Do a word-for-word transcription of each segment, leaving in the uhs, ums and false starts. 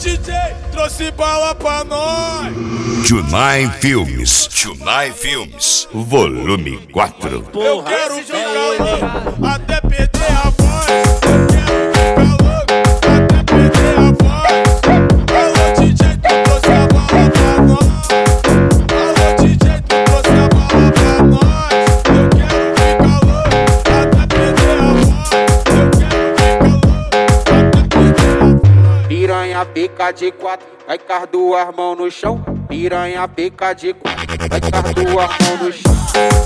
D J trouxe bala pra nós. Tunai Filmes, Tunai Filmes, volume quatro. Eu quero ficar louco até perder a voz. Eu quero ficar louco até perder a voz. Alô D J, tu trouxe a bala pra nós. Alô D J, tu trouxe a bala pra nós. Eu quero ficar louco até perder a voz. Eu quero ficar louco até perder a voz. Piranha pica de quatro, vai com as duas mãos no chão. Piranha pica de quatro, vai com as duas mãos no chão.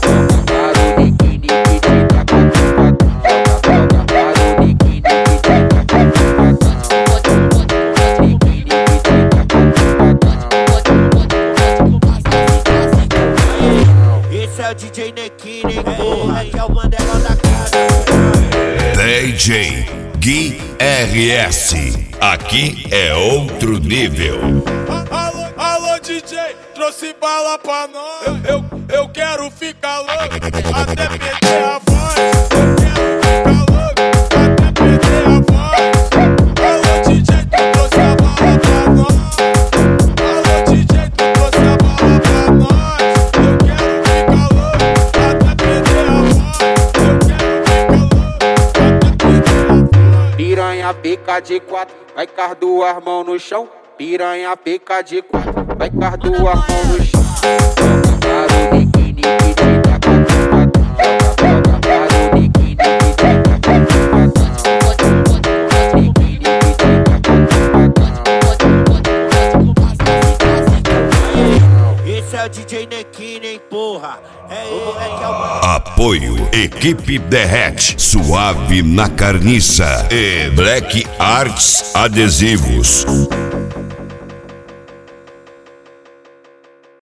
Esse é o D J Nequini, porra, que é o Mandela da casa. D J Gui R S, aqui é outro nível. Alô, alô D J, trouxe bala pra nós. Eu, eu, eu quero ficar louco até perder a voz. Eu quero ficar louco até perder a voz. Alô D J, tu trouxe a bala pra nós. Alô D J, tu trouxe a bala pra nós. Eu quero ficar louco até perder a voz. Eu quero ficar louco até perder a voz. Piranha pica de quatro, vai com as duas mãos no chão. Piranha pica de quatro, vai com as duas mãos no chão. Esse é o D J Nequini, hein, porra. É ele, é que é o... Apoio Equipe Derrete, Suave na Carniça e Black Arts Adesivos.